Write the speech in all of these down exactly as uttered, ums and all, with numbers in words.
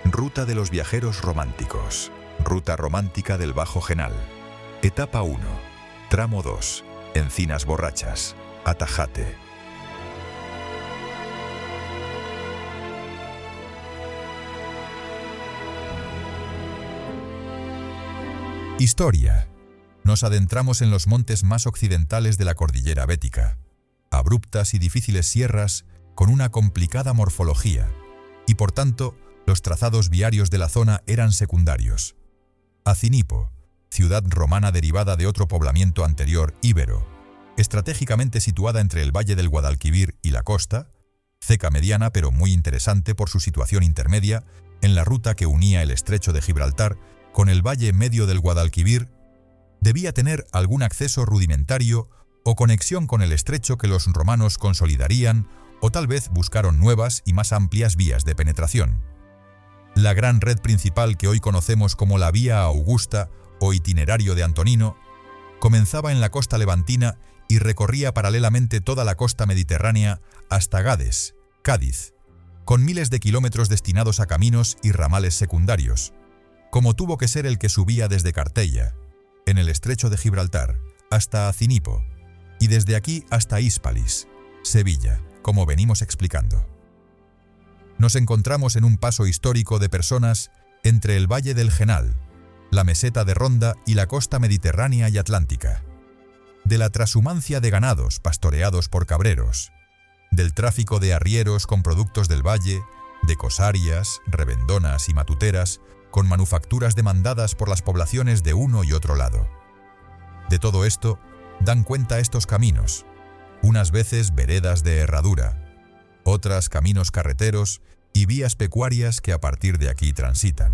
Ruta de los viajeros románticos. Ruta romántica del Bajo Genal. Etapa uno. Tramo dos. Encinas Borrachas. Atajate. Historia. Nos adentramos en los montes más occidentales de la cordillera bética. Abruptas y difíciles sierras con una complicada morfología, y por tanto, los trazados viarios de la zona eran secundarios. Acinipo, ciudad romana derivada de otro poblamiento anterior íbero, estratégicamente situada entre el valle del Guadalquivir y la costa, ceca mediana pero muy interesante por su situación intermedia en la ruta que unía el estrecho de Gibraltar con el valle medio del Guadalquivir, debía tener algún acceso rudimentario o conexión con el estrecho que los romanos consolidarían o tal vez buscaron nuevas y más amplias vías de penetración. La gran red principal que hoy conocemos como la Vía Augusta o Itinerario de Antonino comenzaba en la costa levantina y recorría paralelamente toda la costa mediterránea hasta Gades, Cádiz, con miles de kilómetros destinados a caminos y ramales secundarios, como tuvo que ser el que subía desde Cartella, en el estrecho de Gibraltar, hasta Acinipo, y desde aquí hasta Hispalis, Sevilla, como venimos explicando. Nos encontramos en un paso histórico de personas entre el Valle del Genal, la meseta de Ronda y la costa mediterránea y atlántica, de la trashumancia de ganados pastoreados por cabreros, del tráfico de arrieros con productos del valle, de cosarias, revendonas y matuteras, con manufacturas demandadas por las poblaciones de uno y otro lado. De todo esto dan cuenta estos caminos, unas veces veredas de herradura, otras caminos carreteros y vías pecuarias que a partir de aquí transitan.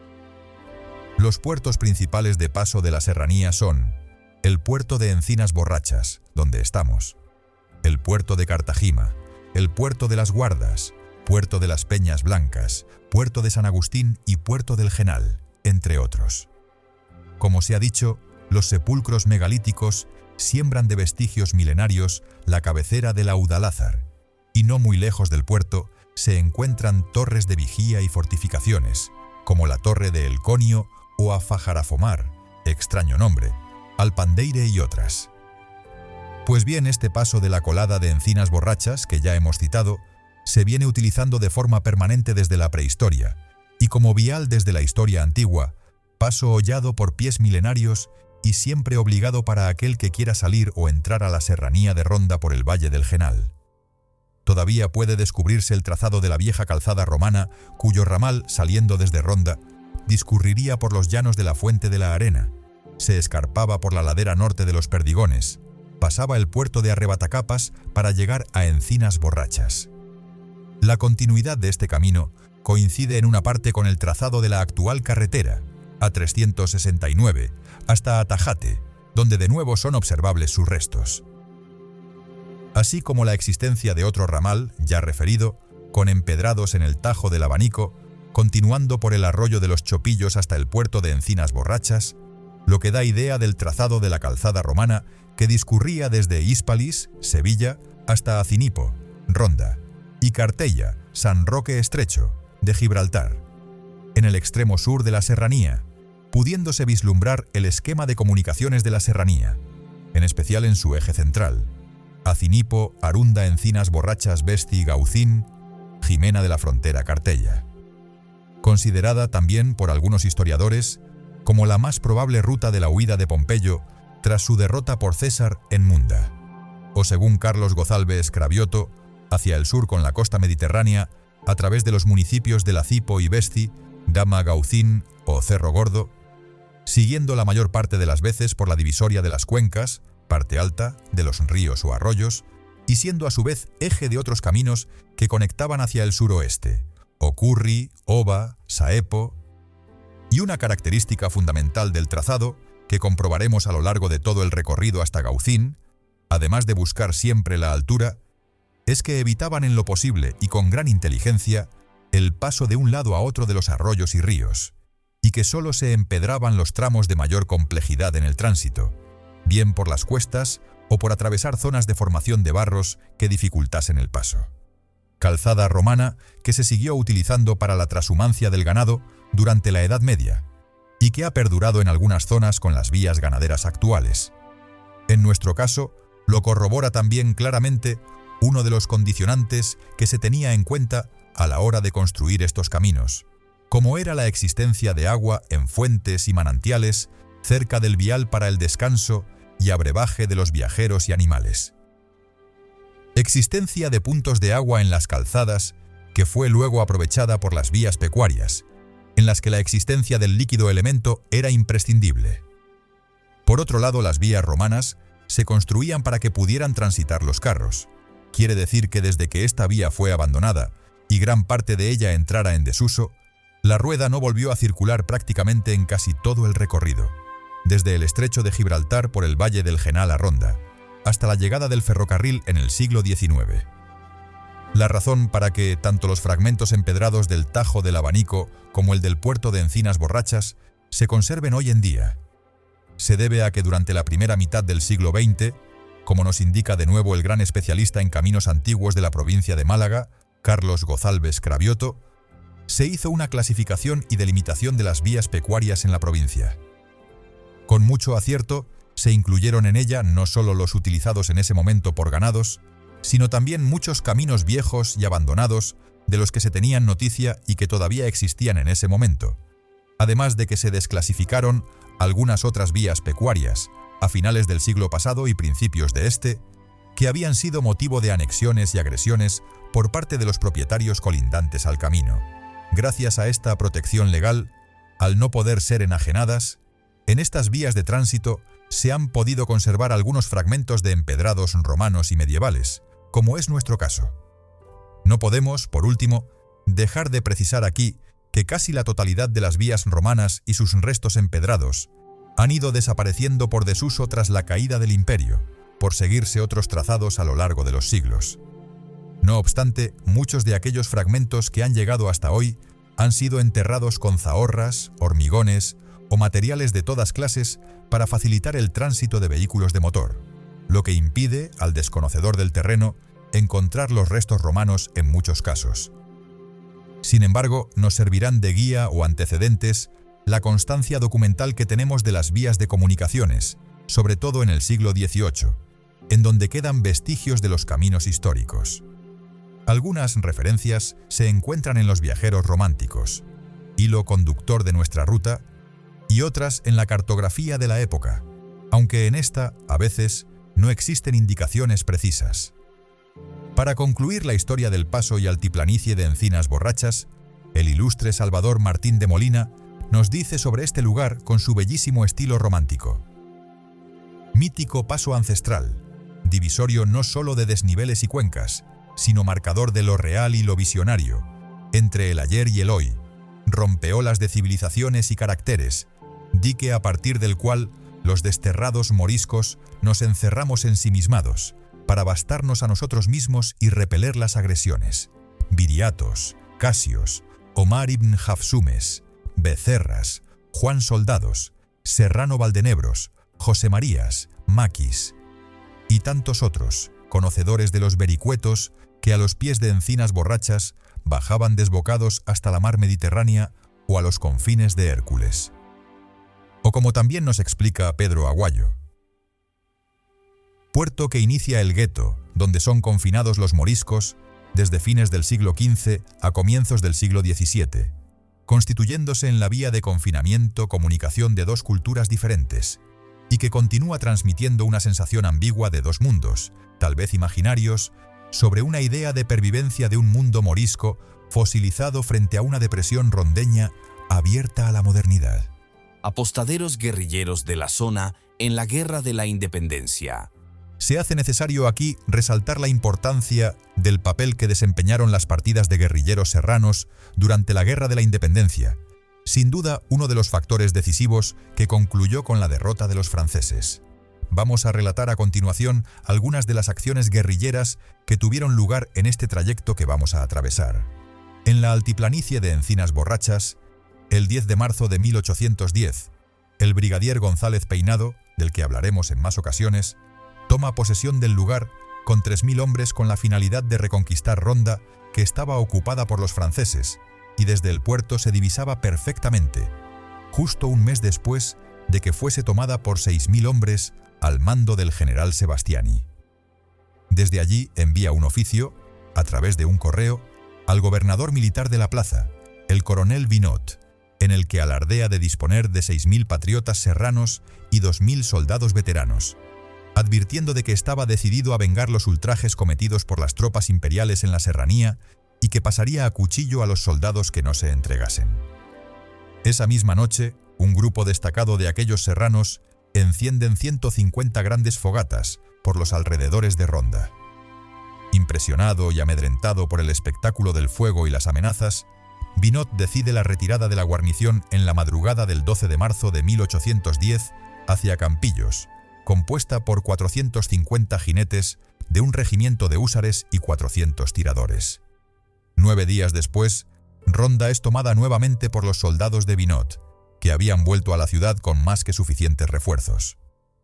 Los puertos principales de paso de la serranía son el puerto de Encinas Borrachas, donde estamos, el puerto de Cartagima, el puerto de las Guardas, puerto de las Peñas Blancas, puerto de San Agustín y puerto del Genal, entre otros. Como se ha dicho, los sepulcros megalíticos siembran de vestigios milenarios la cabecera del Audalázar, y no muy lejos del puerto se encuentran torres de vigía y fortificaciones, como la Torre de Elconio o Afajarafomar, extraño nombre, Alpandeire y otras. Pues bien, este paso de la colada de Encinas Borrachas, que ya hemos citado, se viene utilizando de forma permanente desde la prehistoria, y como vial desde la historia antigua, paso hollado por pies milenarios y siempre obligado para aquel que quiera salir o entrar a la serranía de Ronda por el Valle del Genal. Todavía puede descubrirse el trazado de la vieja calzada romana, cuyo ramal, saliendo desde Ronda, discurriría por los llanos de la Fuente de la Arena, se escarpaba por la ladera norte de los Perdigones, pasaba el puerto de Arrebatacapas para llegar a Encinas Borrachas. La continuidad de este camino coincide en una parte con el trazado de la actual carretera, A trescientos sesenta y nueve, hasta Atajate, donde de nuevo son observables sus restos. Así como la existencia de otro ramal, ya referido, con empedrados en el Tajo del Abanico, continuando por el arroyo de los Chopillos hasta el puerto de Encinas Borrachas, lo que da idea del trazado de la calzada romana que discurría desde Hispalis, Sevilla, hasta Acinipo, Ronda, y Cartella, San Roque Estrecho, de Gibraltar, en el extremo sur de la serranía, pudiéndose vislumbrar el esquema de comunicaciones de la serranía, en especial en su eje central, Acinipo, Arunda, Encinas Borrachas, Besti, Gaucín, Jimena de la Frontera, Cartella. Considerada también por algunos historiadores como la más probable ruta de la huida de Pompeyo tras su derrota por César en Munda, o según Carlos Gozalves Cravioto, hacia el sur con la costa mediterránea, a través de los municipios de Lacipo y Besti, Dama, Gaucín o Cerro Gordo, siguiendo la mayor parte de las veces por la divisoria de las cuencas, parte alta, de los ríos o arroyos, y siendo a su vez eje de otros caminos que conectaban hacia el suroeste, Ocurri, Oba, Saepo, y una característica fundamental del trazado, que comprobaremos a lo largo de todo el recorrido hasta Gaucín, además de buscar siempre la altura, es que evitaban en lo posible y con gran inteligencia el paso de un lado a otro de los arroyos y ríos, y que solo se empedraban los tramos de mayor complejidad en el tránsito, bien por las cuestas o por atravesar zonas de formación de barros que dificultasen el paso. calzada romana que se siguió utilizando para la trashumancia del ganado durante la Edad Media y que ha perdurado en algunas zonas con las vías ganaderas actuales. En nuestro caso, lo corrobora también claramente uno de los condicionantes que se tenía en cuenta a la hora de construir estos caminos, como era la existencia de agua en fuentes y manantiales cerca del vial para el descanso y abrevaje de los viajeros y animales. Existencia de puntos de agua en las calzadas que fue luego aprovechada por las vías pecuarias, en las que la existencia del líquido elemento era imprescindible. Por otro lado, las vías romanas se construían para que pudieran transitar los carros. Quiere decir que desde que esta vía fue abandonada y gran parte de ella entrara en desuso, la rueda no volvió a circular prácticamente en casi todo el recorrido, desde el estrecho de Gibraltar por el valle del Genal a Ronda, hasta la llegada del ferrocarril en el siglo diecinueve. La razón para que tanto los fragmentos empedrados del Tajo del Abanico como el del puerto de Encinas Borrachas se conserven hoy en día se debe a que durante la primera mitad del siglo veinte, como nos indica de nuevo el gran especialista en caminos antiguos de la provincia de Málaga, Carlos Gozalves Cravioto, se hizo una clasificación y delimitación de las vías pecuarias en la provincia. Con mucho acierto, se incluyeron en ella no solo los utilizados en ese momento por ganados, sino también muchos caminos viejos y abandonados de los que se tenían noticia y que todavía existían en ese momento, además de que se desclasificaron algunas otras vías pecuarias, a finales del siglo pasado y principios de este, que habían sido motivo de anexiones y agresiones por parte de los propietarios colindantes al camino. Gracias a esta protección legal, al no poder ser enajenadas, en estas vías de tránsito se han podido conservar algunos fragmentos de empedrados romanos y medievales, como es nuestro caso. No podemos, por último, dejar de precisar aquí que casi la totalidad de las vías romanas y sus restos empedrados han ido desapareciendo por desuso tras la caída del imperio, por seguirse otros trazados a lo largo de los siglos. No obstante, muchos de aquellos fragmentos que han llegado hasta hoy han sido enterrados con zahorras, hormigones o materiales de todas clases para facilitar el tránsito de vehículos de motor, lo que impide al desconocedor del terreno encontrar los restos romanos en muchos casos. Sin embargo, nos servirán de guía o antecedentes la constancia documental que tenemos de las vías de comunicaciones, sobre todo en el siglo dieciocho, en donde quedan vestigios de los caminos históricos. Algunas referencias se encuentran en los viajeros románticos, hilo conductor de nuestra ruta, y otras en la cartografía de la época, aunque en esta, a veces, no existen indicaciones precisas. Para concluir la historia del paso y altiplanicie de Encinas Borrachas, el ilustre Salvador Martín de Molina nos dice sobre este lugar con su bellísimo estilo romántico. Mítico paso ancestral, divisorio no solo de desniveles y cuencas, sino marcador de lo real y lo visionario, entre el ayer y el hoy, rompeolas de civilizaciones y caracteres, dique a partir del cual los desterrados moriscos nos encerramos ensimismados, para bastarnos a nosotros mismos y repeler las agresiones. Viriatos, Casios, Omar ibn Hafsumes, Becerras, Juan Soldados, Serrano Valdenebros, José Marías, Maquis y tantos otros, conocedores de los vericuetos que a los pies de Encinas Borrachas bajaban desbocados hasta la mar Mediterránea o a los confines de Hércules. O como también nos explica Pedro Aguayo, puerto que inicia el gueto, donde son confinados los moriscos desde fines del siglo quince a comienzos del siglo diecisiete, constituyéndose en la vía de confinamiento-comunicación de dos culturas diferentes, y que continúa transmitiendo una sensación ambigua de dos mundos, tal vez imaginarios, sobre una idea de pervivencia de un mundo morisco fosilizado frente a una depresión rondeña abierta a la modernidad. Apostaderos guerrilleros de la zona en la Guerra de la Independencia. Se hace necesario aquí resaltar la importancia del papel que desempeñaron las partidas de guerrilleros serranos durante la Guerra de la Independencia, sin duda uno de los factores decisivos que concluyó con la derrota de los franceses. Vamos a relatar a continuación algunas de las acciones guerrilleras que tuvieron lugar en este trayecto que vamos a atravesar. En la altiplanicie de Encinas Borrachas, el diez de marzo de mil ochocientos diez, el brigadier González Peinado, del que hablaremos en más ocasiones, toma posesión del lugar con tres mil hombres con la finalidad de reconquistar Ronda, que estaba ocupada por los franceses, y desde el puerto se divisaba perfectamente, justo un mes después de que fuese tomada por seis mil hombres al mando del general Sebastiani. Desde allí envía un oficio, a través de un correo, al gobernador militar de la plaza, el coronel Vinot, en el que alardea de disponer de seis mil patriotas serranos y dos mil soldados veteranos, advirtiendo de que estaba decidido a vengar los ultrajes cometidos por las tropas imperiales en la serranía y que pasaría a cuchillo a los soldados que no se entregasen. Esa misma noche, un grupo destacado de aquellos serranos encienden ciento cincuenta grandes fogatas por los alrededores de Ronda. Impresionado y amedrentado por el espectáculo del fuego y las amenazas, Vinot decide la retirada de la guarnición en la madrugada del doce de marzo de mil ochocientos diez hacia Campillos, compuesta por cuatrocientos cincuenta jinetes de un regimiento de húsares y cuatrocientos tiradores. Nueve días después, Ronda es tomada nuevamente por los soldados de Vinot, que habían vuelto a la ciudad con más que suficientes refuerzos.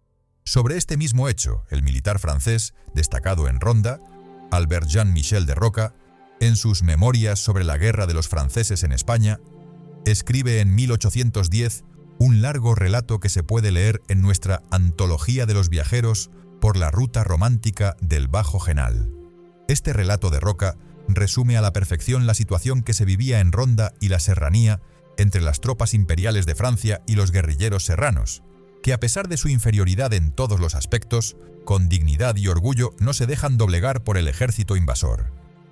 Sobre este mismo hecho, el militar francés, destacado en Ronda, Albert Jean Michel de Roca, en sus Memorias sobre la guerra de los franceses en España, escribe en mil ochocientos diez un largo relato que se puede leer en nuestra Antología de los viajeros por la ruta romántica del Bajo Genal. Este relato de Roca resume a la perfección la situación que se vivía en Ronda y la serranía entre las tropas imperiales de Francia y los guerrilleros serranos, que a pesar de su inferioridad en todos los aspectos, con dignidad y orgullo no se dejan doblegar por el ejército invasor.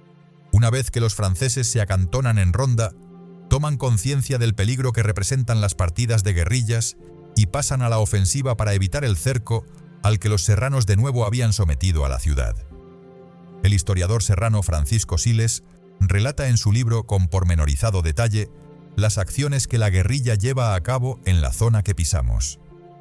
Una vez que los franceses se acantonan en Ronda, toman conciencia del peligro que representan las partidas de guerrillas y pasan a la ofensiva para evitar el cerco al que los serranos de nuevo habían sometido a la ciudad. El historiador serrano Francisco Siles relata en su libro con pormenorizado detalle las acciones que la guerrilla lleva a cabo en la zona que pisamos.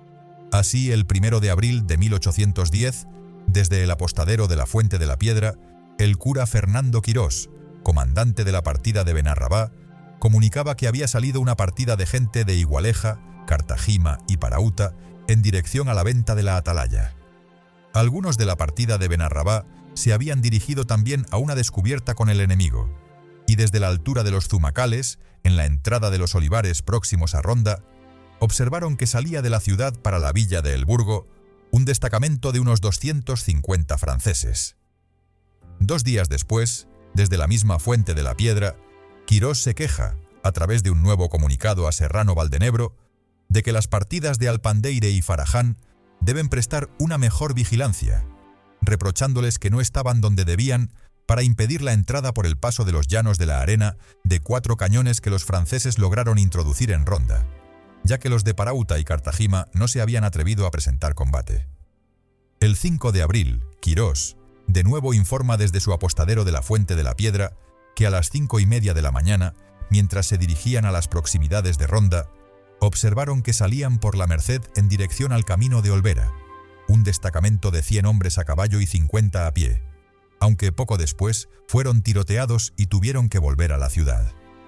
Así, el primero de abril de mil ochocientos diez, desde el apostadero de la Fuente de la Piedra, el cura Fernando Quirós, comandante de la partida de Benarrabá, comunicaba que había salido una partida de gente de Igualeja, Cartagima y Parauta en dirección a la venta de la Atalaya. Algunos de la partida de Benarrabá se habían dirigido también a una descubierta con el enemigo, y desde la altura de los Zumacales, en la entrada de los olivares próximos a Ronda, observaron que salía de la ciudad para la villa de El Burgo un destacamento de unos doscientos cincuenta franceses. Dos días después, desde la misma Fuente de la Piedra, Quirós se queja, a través de un nuevo comunicado a Serrano Valdenebro, de que las partidas de Alpandeire y Faraján deben prestar una mejor vigilancia, reprochándoles que no estaban donde debían para impedir la entrada por el paso de los llanos de la arena de cuatro cañones que los franceses lograron introducir en Ronda, ya que los de Parauta y Cartagima no se habían atrevido a presentar combate. El cinco de abril, Quirós de nuevo informa desde su apostadero de la Fuente de la Piedra que a las cinco y media de la mañana, mientras se dirigían a las proximidades de Ronda, observaron que salían por la Merced en dirección al camino de Olvera, un destacamento de cien hombres a caballo y cincuenta a pie, aunque poco después fueron tiroteados y tuvieron que volver a la ciudad.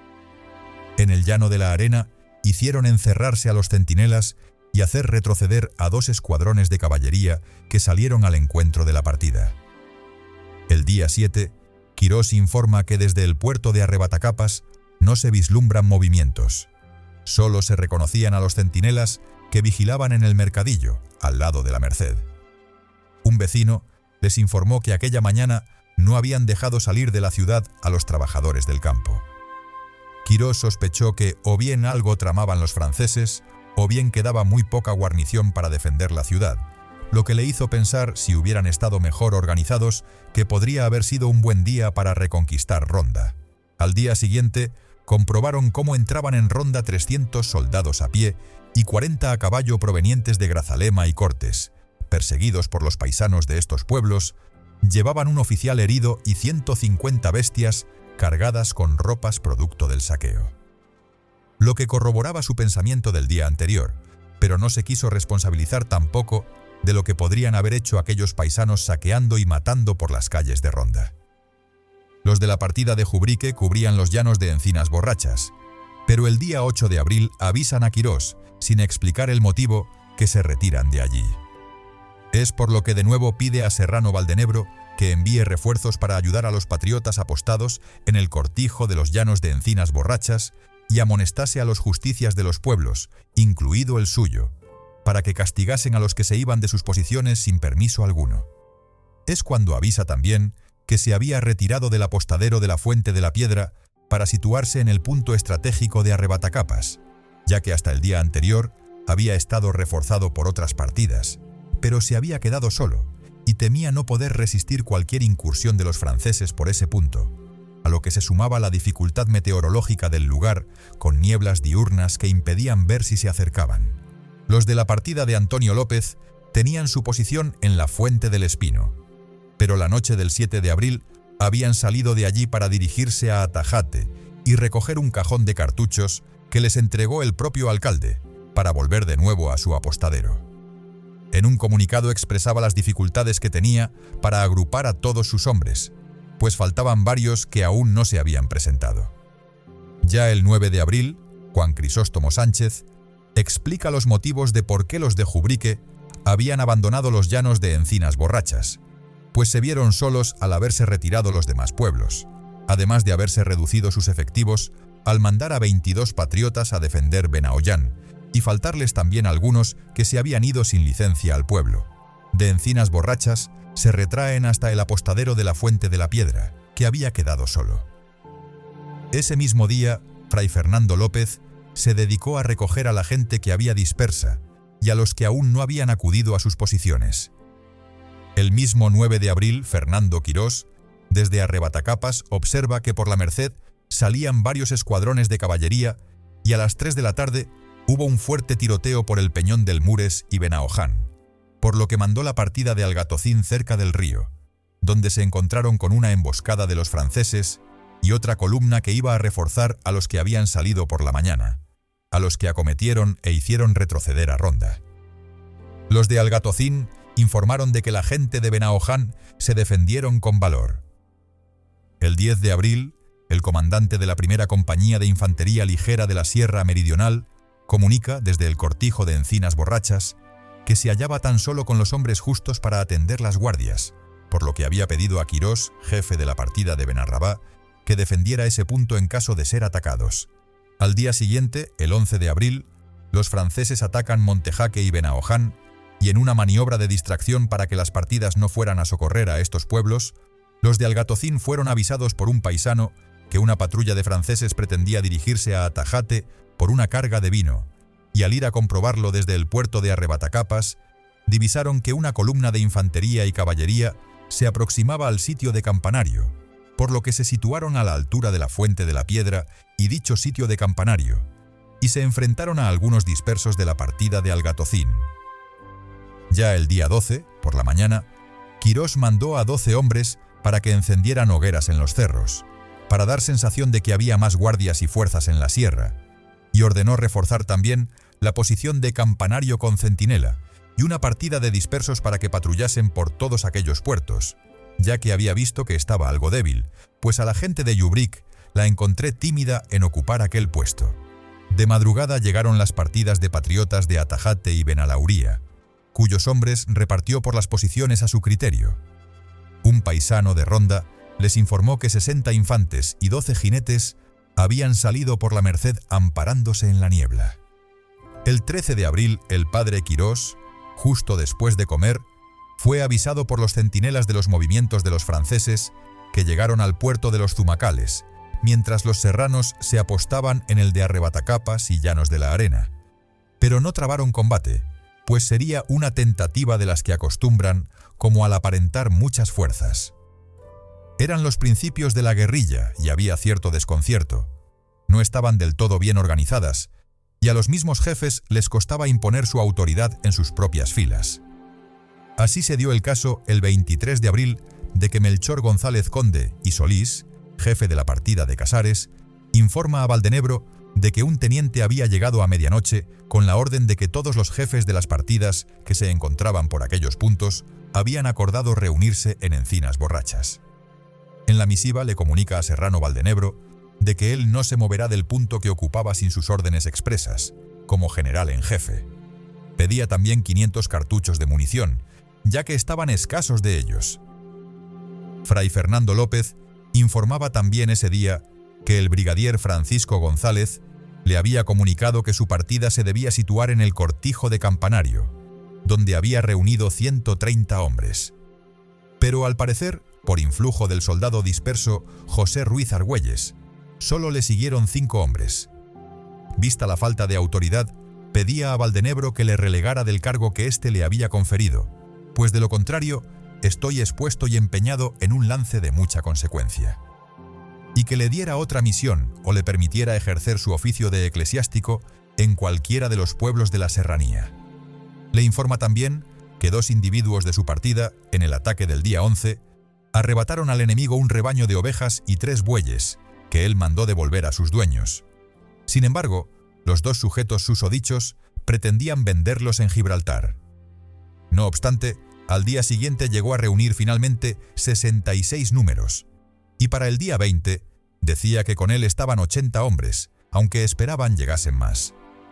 En el llano de la arena, hicieron encerrarse a los centinelas y hacer retroceder a dos escuadrones de caballería que salieron al encuentro de la partida. El día siete, Quirós informa que desde el puerto de Arrebatacapas no se vislumbran movimientos. Solo se reconocían a los centinelas que vigilaban en el mercadillo, al lado de la Merced. Un vecino les informó que aquella mañana no habían dejado salir de la ciudad a los trabajadores del campo. Quirós sospechó que o bien algo tramaban los franceses, o bien quedaba muy poca guarnición para defender la ciudad, lo que le hizo pensar, si hubieran estado mejor organizados, que podría haber sido un buen día para reconquistar Ronda. Al día siguiente, comprobaron cómo entraban en Ronda trescientos soldados a pie y cuarenta a caballo provenientes de Grazalema y Cortes. Perseguidos por los paisanos de estos pueblos, llevaban un oficial herido y ciento cincuenta bestias cargadas con ropas producto del saqueo. Lo que corroboraba su pensamiento del día anterior, pero no se quiso responsabilizar tampoco de lo que podrían haber hecho aquellos paisanos saqueando y matando por las calles de Ronda. Los de la partida de Jubrique cubrían los llanos de Encinas Borrachas, pero el día ocho de abril avisan a Quirós, sin explicar el motivo, que se retiran de allí. Es por lo que de nuevo pide a Serrano Valdenebro que envíe refuerzos para ayudar a los patriotas apostados en el cortijo de los llanos de Encinas Borrachas y amonestase a los justicias de los pueblos, incluido el suyo, para que castigasen a los que se iban de sus posiciones sin permiso alguno. Es cuando avisa también que se había retirado del apostadero de la Fuente de la Piedra para situarse en el punto estratégico de Arrebatacapas, ya que hasta el día anterior había estado reforzado por otras partidas, pero se había quedado solo y temía no poder resistir cualquier incursión de los franceses por ese punto, a lo que se sumaba la dificultad meteorológica del lugar, con nieblas diurnas que impedían ver si se acercaban. Los de la partida de Antonio López tenían su posición en la Fuente del Espino, pero la noche del siete de abril habían salido de allí para dirigirse a Atajate y recoger un cajón de cartuchos que les entregó el propio alcalde, para volver de nuevo a su apostadero. En un comunicado expresaba las dificultades que tenía para agrupar a todos sus hombres, pues faltaban varios que aún no se habían presentado. Ya el nueve de abril, Juan Crisóstomo Sánchez explica los motivos de por qué los de Jubrique habían abandonado los llanos de Encinas Borrachas, pues se vieron solos al haberse retirado los demás pueblos, además de haberse reducido sus efectivos al mandar a veintidós patriotas a defender Benaollán, y faltarles también algunos que se habían ido sin licencia al pueblo. De Encinas Borrachas se retraen hasta el apostadero de la Fuente de la Piedra, que había quedado solo. Ese mismo día, Fray Fernando López se dedicó a recoger a la gente que había dispersa y a los que aún no habían acudido a sus posiciones. El mismo nueve de abril, Fernando Quirós, desde Arrebatacapas, observa que por la Merced salían varios escuadrones de caballería y a las tres de la tarde hubo un fuerte tiroteo por el Peñón del Mures y Benaoján, por lo que mandó la partida de Algatocín cerca del río, donde se encontraron con una emboscada de los franceses y otra columna que iba a reforzar a los que habían salido por la mañana, a los que acometieron e hicieron retroceder a Ronda. Los de Algatocín informaron de que la gente de Benaoján se defendieron con valor. El diez de abril, el comandante de la primera compañía de infantería ligera de la Sierra Meridional comunica desde el cortijo de Encinas Borrachas que se hallaba tan solo con los hombres justos para atender las guardias, por lo que había pedido a Quirós, jefe de la partida de Benarrabá, que defendiera ese punto en caso de ser atacados. Al día siguiente, el once de abril, los franceses atacan Montejaque y Benaoján, y en una maniobra de distracción para que las partidas no fueran a socorrer a estos pueblos, los de Algatocín fueron avisados por un paisano que una patrulla de franceses pretendía dirigirse a Atajate por una carga de vino, y al ir a comprobarlo desde el puerto de Arrebatacapas, divisaron que una columna de infantería y caballería se aproximaba al sitio de Campanario, por lo que se situaron a la altura de la Fuente de la Piedra y dicho sitio de Campanario, y se enfrentaron a algunos dispersos de la partida de Algatocín. Ya el día doce, por la mañana, Quirós mandó a doce hombres para que encendieran hogueras en los cerros, para dar sensación de que había más guardias y fuerzas en la sierra, y ordenó reforzar también la posición de Campanario con centinela y una partida de dispersos para que patrullasen por todos aquellos puertos, ya que había visto que estaba algo débil, pues a la gente de Jubrique la encontré tímida en ocupar aquel puesto. De madrugada llegaron las partidas de patriotas de Atajate y Benalauría, cuyos hombres repartió por las posiciones a su criterio. Un paisano de Ronda les informó que sesenta infantes y doce jinetes habían salido por la Merced amparándose en la niebla. El trece de abril, el padre Quirós, justo después de comer, fue avisado por los centinelas de los movimientos de los franceses que llegaron al puerto de los Zumacales, mientras los serranos se apostaban en el de Arrebatacapas y Llanos de la Arena. Pero no trabaron combate, pues sería una tentativa de las que acostumbran, como al aparentar muchas fuerzas. Eran los principios de la guerrilla y había cierto desconcierto. No estaban del todo bien organizadas, y a los mismos jefes les costaba imponer su autoridad en sus propias filas. Así se dio el caso el veintitrés de abril de que Melchor González Conde y Solís, jefe de la partida de Casares, informa a Valdenebro de que un teniente había llegado a medianoche con la orden de que todos los jefes de las partidas que se encontraban por aquellos puntos habían acordado reunirse en Encinas Borrachas. En la misiva le comunica a Serrano Valdenebro de que él no se moverá del punto que ocupaba sin sus órdenes expresas, como general en jefe. Pedía también quinientos cartuchos de munición, ya que estaban escasos de ellos. Fray Fernando López informaba también ese día que el brigadier Francisco González le había comunicado que su partida se debía situar en el Cortijo de Campanario, donde había reunido ciento treinta hombres. Pero al parecer, por influjo del soldado disperso José Ruiz Argüelles, solo le siguieron cinco hombres. Vista la falta de autoridad, pedía a Valdenebro que le relegara del cargo que éste le había conferido, pues de lo contrario, estoy expuesto y empeñado en un lance de mucha consecuencia. Y que le diera otra misión o le permitiera ejercer su oficio de eclesiástico en cualquiera de los pueblos de la serranía. Le informa también que dos individuos de su partida, en el ataque del día once, arrebataron al enemigo un rebaño de ovejas y tres bueyes, que él mandó devolver a sus dueños. Sin embargo, los dos sujetos susodichos pretendían venderlos en Gibraltar. No obstante, al día siguiente llegó a reunir finalmente sesenta y seis números, y para el día veinte decía que con él estaban ochenta hombres, aunque esperaban llegasen más.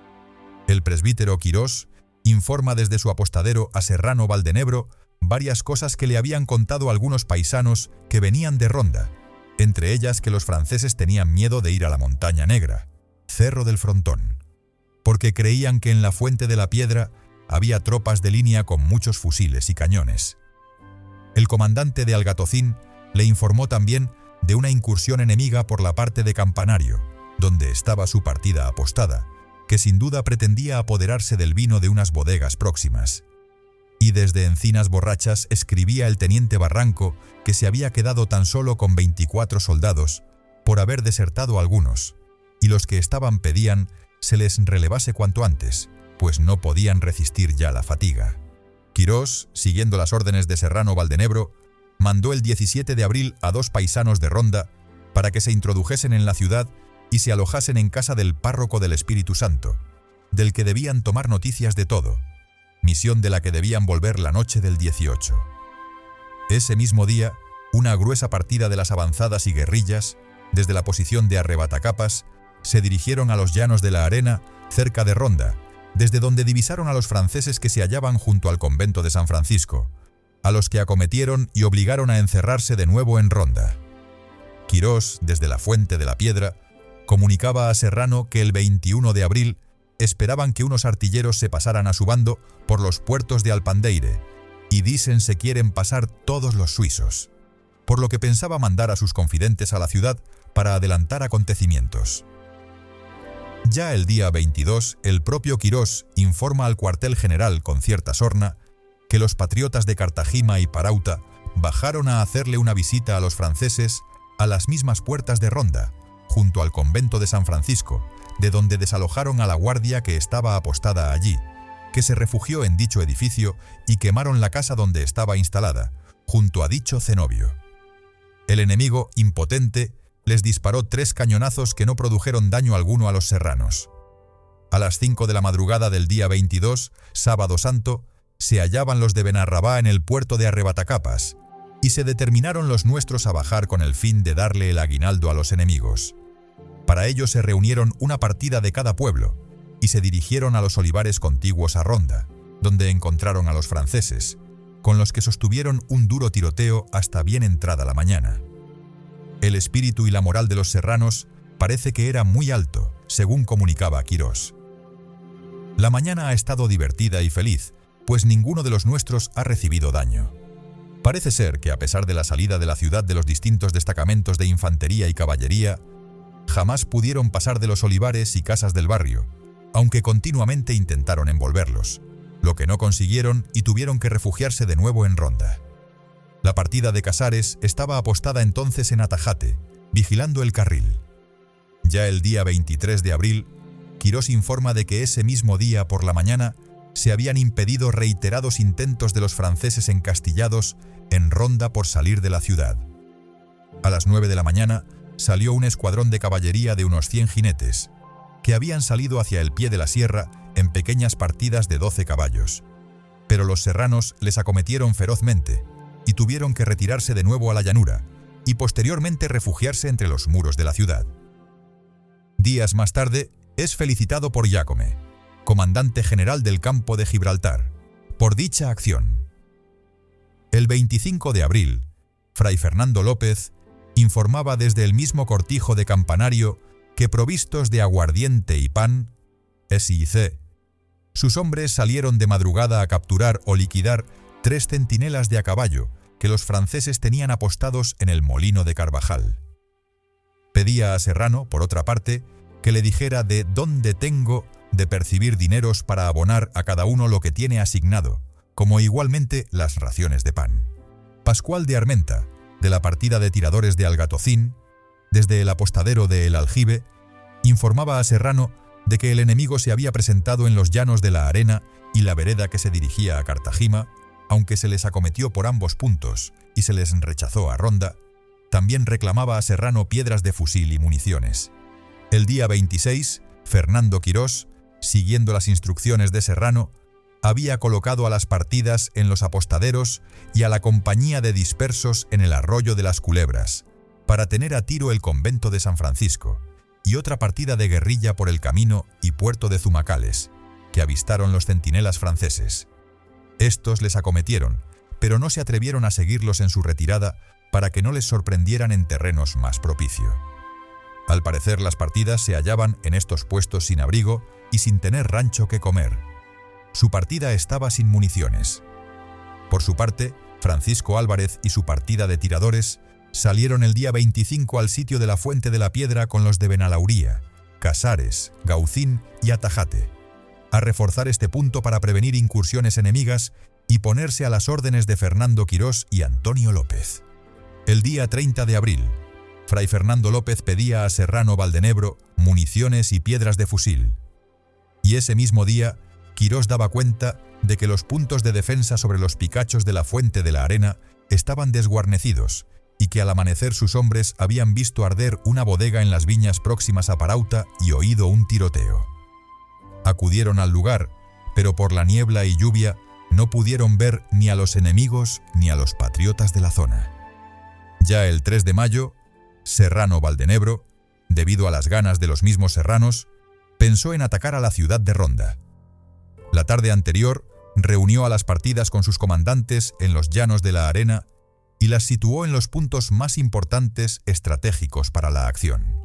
El presbítero Quirós informa desde su apostadero a Serrano Valdenebro varias cosas que le habían contado algunos paisanos que venían de Ronda, entre ellas que los franceses tenían miedo de ir a la Montaña Negra, Cerro del Frontón, porque creían que en la Fuente de la Piedra había tropas de línea con muchos fusiles y cañones. El comandante de Algatocín le informó también de una incursión enemiga por la parte de Campanario, donde estaba su partida apostada, que sin duda pretendía apoderarse del vino de unas bodegas próximas. Y desde Encinas Borrachas escribía el teniente Barranco que se había quedado tan solo con veinticuatro soldados, por haber desertado algunos, y los que estaban pedían se les relevase cuanto antes, pues no podían resistir ya la fatiga. Quirós, siguiendo las órdenes de Serrano Valdenebro, mandó el diecisiete de abril a dos paisanos de Ronda para que se introdujesen en la ciudad y se alojasen en casa del párroco del Espíritu Santo, del que debían tomar noticias de todo, misión de la que debían volver la noche del dieciocho. Ese mismo día, una gruesa partida de las avanzadas y guerrillas, desde la posición de Arrebatacapas, se dirigieron a los llanos de la Arena, cerca de Ronda, desde donde divisaron a los franceses que se hallaban junto al convento de San Francisco, a los que acometieron y obligaron a encerrarse de nuevo en Ronda. Quirós, desde la Fuente de la Piedra, comunicaba a Serrano que el veintiuno de abril esperaban que unos artilleros se pasaran a su bando por los puertos de Alpandeire, y dicen se quieren pasar todos los suizos, por lo que pensaba mandar a sus confidentes a la ciudad para adelantar acontecimientos. Ya el día veintidós, el propio Quirós informa al cuartel general con cierta sorna que los patriotas de Cartagima y Parauta bajaron a hacerle una visita a los franceses a las mismas puertas de Ronda, junto al convento de San Francisco, de donde desalojaron a la guardia que estaba apostada allí, que se refugió en dicho edificio y quemaron la casa donde estaba instalada, junto a dicho cenobio. El enemigo, impotente, les disparó tres cañonazos que no produjeron daño alguno a los serranos. A las cinco de la madrugada del día veintidós, sábado santo, se hallaban los de Benarrabá en el puerto de Arrebatacapas, y se determinaron los nuestros a bajar con el fin de darle el aguinaldo a los enemigos. Para ello se reunieron una partida de cada pueblo, y se dirigieron a los olivares contiguos a Ronda, donde encontraron a los franceses, con los que sostuvieron un duro tiroteo hasta bien entrada la mañana. El espíritu y la moral de los serranos parece que era muy alto, según comunicaba Quirós. La mañana ha estado divertida y feliz, pues ninguno de los nuestros ha recibido daño. Parece ser que a pesar de la salida de la ciudad de los distintos destacamentos de infantería y caballería, jamás pudieron pasar de los olivares y casas del barrio, aunque continuamente intentaron envolverlos, lo que no consiguieron y tuvieron que refugiarse de nuevo en Ronda. La partida de Casares estaba apostada entonces en Atajate, vigilando el carril. Ya el día veintitrés de abril, Quirós informa de que ese mismo día por la mañana se habían impedido reiterados intentos de los franceses encastillados en Ronda por salir de la ciudad. A las nueve de la mañana salió un escuadrón de caballería de unos cien jinetes, que habían salido hacia el pie de la sierra en pequeñas partidas de doce caballos. Pero los serranos les acometieron ferozmente y tuvieron que retirarse de nuevo a la llanura y posteriormente refugiarse entre los muros de la ciudad. Días más tarde es felicitado por Jácome, comandante general del campo de Gibraltar, por dicha acción. El veinticinco de abril, Fray Fernando López informaba desde el mismo cortijo de campanario que, provistos de aguardiente y pan, S I C, sus hombres salieron de madrugada a capturar o liquidar tres centinelas de a caballo que los franceses tenían apostados en el molino de Carvajal. Pedía a Serrano, por otra parte, que le dijera de dónde tengo de percibir dineros para abonar a cada uno lo que tiene asignado, como igualmente las raciones de pan. Pascual de Armenta, de la partida de tiradores de Algatocín, desde el apostadero de El Aljibe, informaba a Serrano de que el enemigo se había presentado en los llanos de la Arena y la vereda que se dirigía a Cartagima, aunque se les acometió por ambos puntos y se les rechazó a Ronda. También reclamaba a Serrano piedras de fusil y municiones. El día veintiséis, Fernando Quirós, siguiendo las instrucciones de Serrano, había colocado a las partidas en los apostaderos y a la compañía de dispersos en el arroyo de las Culebras, para tener a tiro el convento de San Francisco, y otra partida de guerrilla por el camino y puerto de Zumacales, que avistaron los centinelas franceses. Estos les acometieron, pero no se atrevieron a seguirlos en su retirada para que no les sorprendieran en terrenos más propicios. Al parecer, las partidas se hallaban en estos puestos sin abrigo y sin tener rancho que comer. Su partida estaba sin municiones. Por su parte, Francisco Álvarez y su partida de tiradores salieron el día veinticinco al sitio de la Fuente de la Piedra con los de Benalauría, Casares, Gaucín y Atajate, a reforzar este punto para prevenir incursiones enemigas y ponerse a las órdenes de Fernando Quirós y Antonio López. El día treinta de abril, Fray Fernando López pedía a Serrano Valdenebro municiones y piedras de fusil. Y ese mismo día, Quirós daba cuenta de que los puntos de defensa sobre los picachos de la Fuente de la Arena estaban desguarnecidos y que al amanecer sus hombres habían visto arder una bodega en las viñas próximas a Parauta y oído un tiroteo. Acudieron al lugar, pero por la niebla y lluvia no pudieron ver ni a los enemigos ni a los patriotas de la zona. Ya el tres de mayo, Serrano Valdenebro, debido a las ganas de los mismos serranos, pensó en atacar a la ciudad de Ronda. La tarde anterior, reunió a las partidas con sus comandantes en los llanos de la Arena y las situó en los puntos más importantes estratégicos para la acción.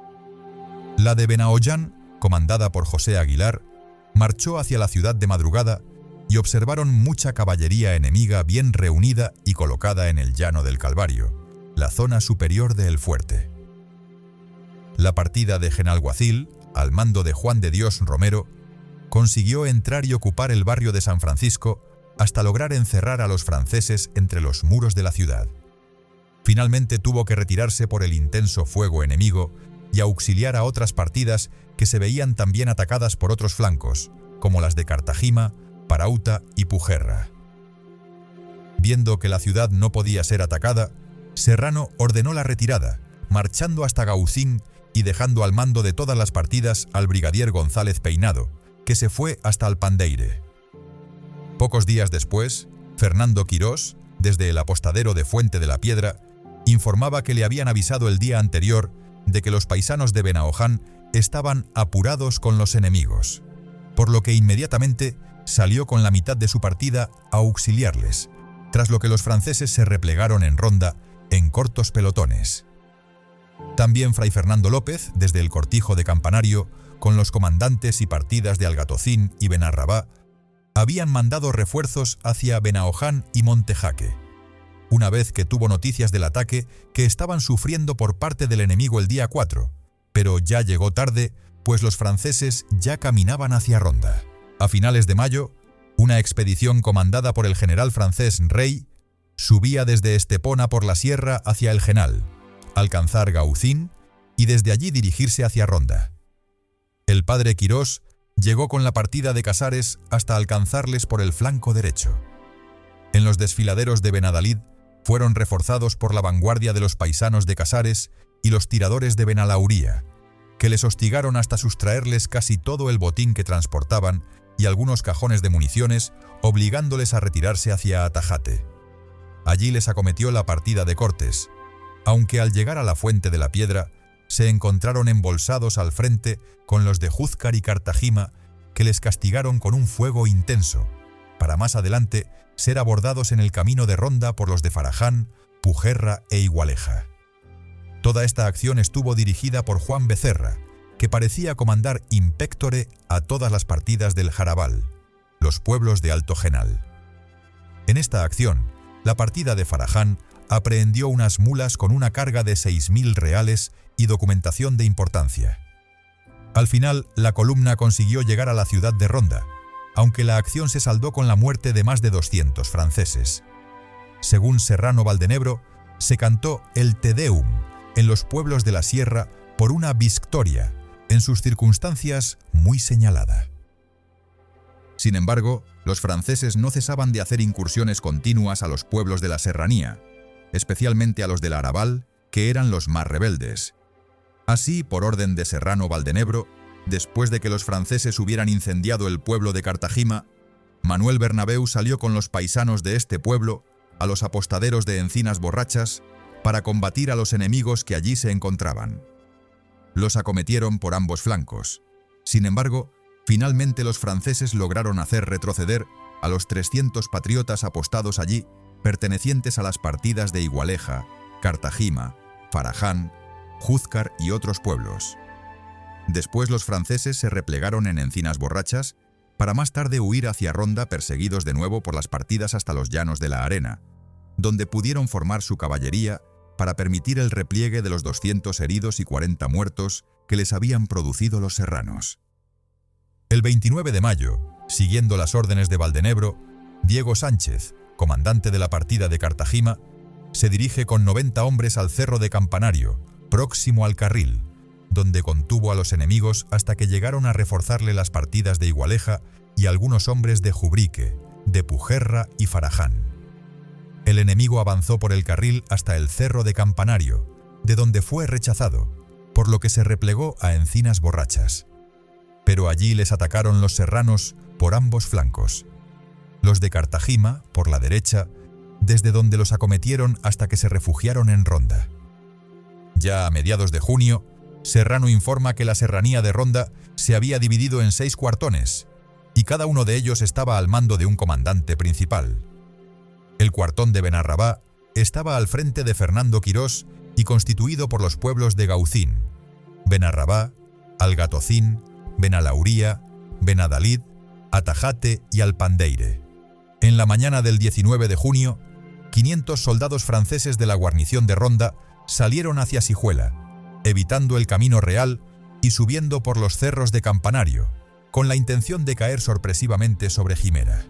La de Benaollán, comandada por José Aguilar, marchó hacia la ciudad de madrugada y observaron mucha caballería enemiga bien reunida y colocada en el llano del Calvario, la zona superior del fuerte. La partida de Genalguacil, al mando de Juan de Dios Romero, consiguió entrar y ocupar el barrio de San Francisco hasta lograr encerrar a los franceses entre los muros de la ciudad. Finalmente tuvo que retirarse por el intenso fuego enemigo y auxiliar a otras partidas que se veían también atacadas por otros flancos, como las de Cartagima, Parauta y Pujerra. Viendo que la ciudad no podía ser atacada, Serrano ordenó la retirada, marchando hasta Gaucín y dejando al mando de todas las partidas al brigadier González Peinado, que se fue hasta Alpandeire. Pocos días después, Fernando Quirós, desde el apostadero de Fuente de la Piedra, informaba que le habían avisado el día anterior de que los paisanos de Benaoján estaban apurados con los enemigos, por lo que inmediatamente salió con la mitad de su partida a auxiliarles, tras lo que los franceses se replegaron en ronda en cortos pelotones. También Fray Fernando López, desde el cortijo de Campanario, con los comandantes y partidas de Algatocín y Benarrabá, habían mandado refuerzos hacia Benaoján y Montejaque, una vez que tuvo noticias del ataque que estaban sufriendo por parte del enemigo el día cuatro, pero ya llegó tarde, pues los franceses ya caminaban hacia Ronda. A finales de mayo, una expedición comandada por el general francés Rey subía desde Estepona por la sierra hacia el Genal, alcanzar Gaucín y desde allí dirigirse hacia Ronda. El padre Quirós llegó con la partida de Casares hasta alcanzarles por el flanco derecho. En los desfiladeros de Benadalid fueron reforzados por la vanguardia de los paisanos de Casares y los tiradores de Benalauría, que les hostigaron hasta sustraerles casi todo el botín que transportaban y algunos cajones de municiones, obligándoles a retirarse hacia Atajate. Allí les acometió la partida de Cortes, aunque al llegar a la Fuente de la Piedra se encontraron embolsados al frente con los de Júzcar y Cartagima, que les castigaron con un fuego intenso, para más adelante ser abordados en el camino de Ronda por los de Faraján, Pujerra e Igualeja. Toda esta acción estuvo dirigida por Juan Becerra, que parecía comandar in pectore a todas las partidas del Jarabal, los pueblos de Alto Genal. En esta acción, la partida de Faraján aprehendió unas mulas con una carga de seis mil reales y documentación de importancia. Al final, la columna consiguió llegar a la ciudad de Ronda, aunque la acción se saldó con la muerte de más de doscientos franceses. Según Serrano Valdenebro, se cantó el Te Deum en los pueblos de la sierra por una victoria, en sus circunstancias muy señalada. Sin embargo, los franceses no cesaban de hacer incursiones continuas a los pueblos de la serranía, especialmente a los del Arabal, que eran los más rebeldes. Así, por orden de Serrano Valdenebro, después de que los franceses hubieran incendiado el pueblo de Cartagima, Manuel Bernabeu salió con los paisanos de este pueblo a los apostaderos de Encinas Borrachas para combatir a los enemigos que allí se encontraban. Los acometieron por ambos flancos. Sin embargo, finalmente los franceses lograron hacer retroceder a los trescientos patriotas apostados allí, pertenecientes a las partidas de Igualeja, Cartagima, Faraján, Júzcar y otros pueblos. Después los franceses se replegaron en Encinas Borrachas para más tarde huir hacia Ronda perseguidos de nuevo por las partidas hasta los llanos de la Arena, donde pudieron formar su caballería para permitir el repliegue de los doscientos heridos y cuarenta muertos que les habían producido los serranos. El veintinueve de mayo, siguiendo las órdenes de Valdenebro, Diego Sánchez, comandante de la partida de Cartagima, se dirige con noventa hombres al Cerro de Campanario, próximo al Carril, donde contuvo a los enemigos hasta que llegaron a reforzarle las partidas de Igualeja y algunos hombres de Jubrique, de Pujerra y Faraján. El enemigo avanzó por el Carril hasta el Cerro de Campanario, de donde fue rechazado, por lo que se replegó a Encinas Borrachas. Pero allí les atacaron los serranos por ambos flancos. Los de Cartagima, por la derecha, desde donde los acometieron hasta que se refugiaron en Ronda. Ya a mediados de junio, Serrano informa que la serranía de Ronda se había dividido en seis cuartones, y cada uno de ellos estaba al mando de un comandante principal. El cuartón de Benarrabá estaba al frente de Fernando Quirós y constituido por los pueblos de Gaucín, Benarrabá, Algatocín, Benalauría, Benadalid, Atajate y Alpandeire. En la mañana del diecinueve de junio, quinientos soldados franceses de la guarnición de Ronda salieron hacia Sijuela, evitando el camino real y subiendo por los cerros de Campanario, con la intención de caer sorpresivamente sobre Jimera.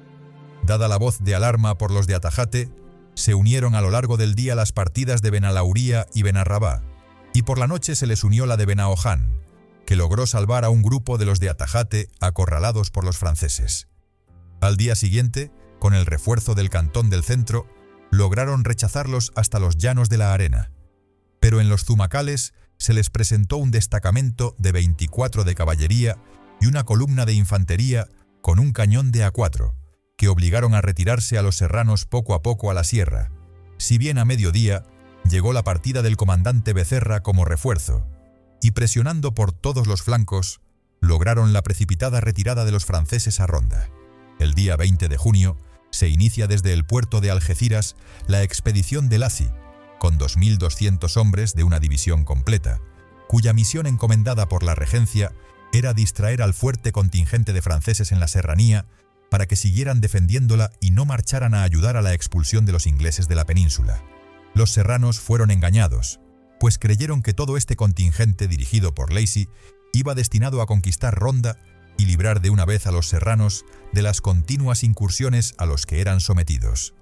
Dada la voz de alarma por los de Atajate, se unieron a lo largo del día las partidas de Benalauría y Benarrabá, y por la noche se les unió la de Benaoján, que logró salvar a un grupo de los de Atajate acorralados por los franceses. Al día siguiente, con el refuerzo del cantón del centro, lograron rechazarlos hasta los llanos de la Arena. Pero en los Zumacales se les presentó un destacamento de veinticuatro de caballería y una columna de infantería con un cañón de A cuatro, que obligaron a retirarse a los serranos poco a poco a la sierra, si bien a mediodía llegó la partida del comandante Becerra como refuerzo, y presionando por todos los flancos, lograron la precipitada retirada de los franceses a Ronda. El día veinte de junio se inicia desde el puerto de Algeciras la expedición de Lacy, con dos mil doscientos hombres de una división completa, cuya misión encomendada por la regencia era distraer al fuerte contingente de franceses en la serranía para que siguieran defendiéndola y no marcharan a ayudar a la expulsión de los ingleses de la península. Los serranos fueron engañados, pues creyeron que todo este contingente dirigido por Lacy iba destinado a conquistar Ronda y librar de una vez a los serranos de las continuas incursiones a los que eran sometidos.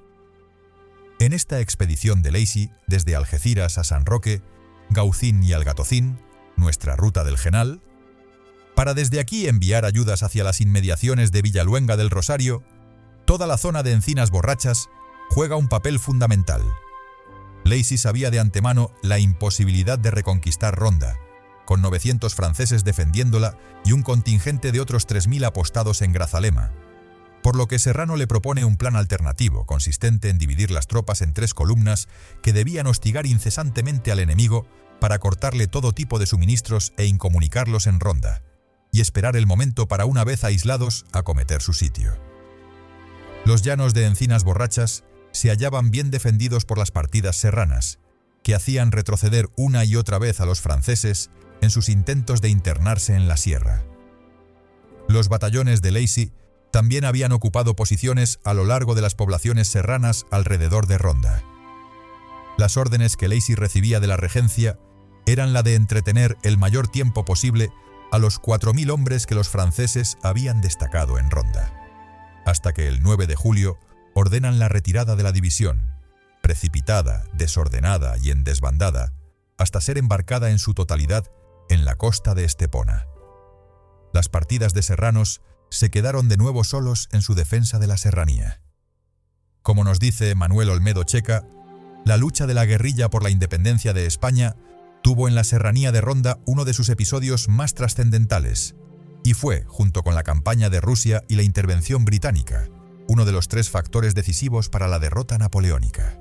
En esta expedición de Lacy, desde Algeciras a San Roque, Gaucín y Algatocín, nuestra ruta del Genal, para desde aquí enviar ayudas hacia las inmediaciones de Villaluenga del Rosario, toda la zona de Encinas Borrachas juega un papel fundamental. Lacy sabía de antemano la imposibilidad de reconquistar Ronda, con novecientos franceses defendiéndola y un contingente de otros tres mil apostados en Grazalema, por lo que Serrano le propone un plan alternativo consistente en dividir las tropas en tres columnas que debían hostigar incesantemente al enemigo para cortarle todo tipo de suministros e incomunicarlos en Ronda, y esperar el momento para una vez aislados acometer su sitio. Los llanos de Encinas Borrachas se hallaban bien defendidos por las partidas serranas, que hacían retroceder una y otra vez a los franceses en sus intentos de internarse en la sierra. Los batallones de Lacy también habían ocupado posiciones a lo largo de las poblaciones serranas alrededor de Ronda. Las órdenes que Lacy recibía de la regencia eran la de entretener el mayor tiempo posible a los cuatro mil hombres que los franceses habían destacado en Ronda, hasta que el nueve de julio ordenan la retirada de la división, precipitada, desordenada y en desbandada, hasta ser embarcada en su totalidad en la costa de Estepona. Las partidas de serranos se quedaron de nuevo solos en su defensa de la serranía. Como nos dice Manuel Olmedo Checa, la lucha de la guerrilla por la independencia de España tuvo en la serranía de Ronda uno de sus episodios más trascendentales, y fue, junto con la campaña de Rusia y la intervención británica, uno de los tres factores decisivos para la derrota napoleónica.